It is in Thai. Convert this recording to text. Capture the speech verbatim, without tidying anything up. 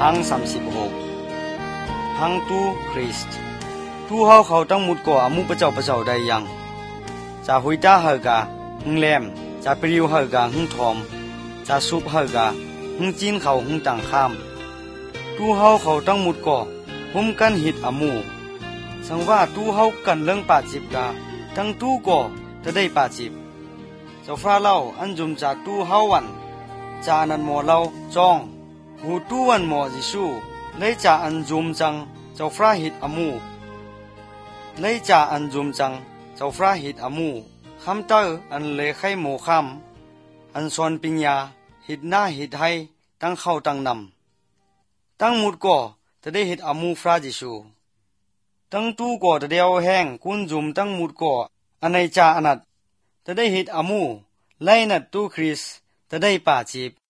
หังสามสิบหกหังตูคริสต์ตูเฮาเขาตั้งมุดก่ออมุปเจ้าประเจ้าใดยังจะหุยตาเฮกาหึงแลมจะปริวเฮกาหึงทอมจะซุบเฮกาหึงจีนเขาหึงต่างข้ามตูเฮาเขาตั้งมุดก่อหุมกันหิดอมูสังว่าตูเฮากันเรื่องปาจิบกาตั้งตูก่อจะได้ปาจิบเจ้าฟ้าเล่าอันจุมจากตูเฮาวันจานันหมอเล่าจองหูตูวันหมอจิสูเลยจาอันจุมจังเจ้าฟ้าหิดอมูเลยจาอันจุมจังเจ้าฟ้าหิดอมูคำเตออันเลไขหมูคำอันสวนปิญญาหิดหน้าหิดให้ตั้งเข้าตั้งนำตั้งมุดก่อจะได้หิดอมูฟราจิสูตั้งตู้ก่อจะได้เอาแห้งกุนจุมตั้งมุดก่ออันในจาอนัดจะได้หิดอมูไล่นัดตู้คริสจะได้ป่าจีบ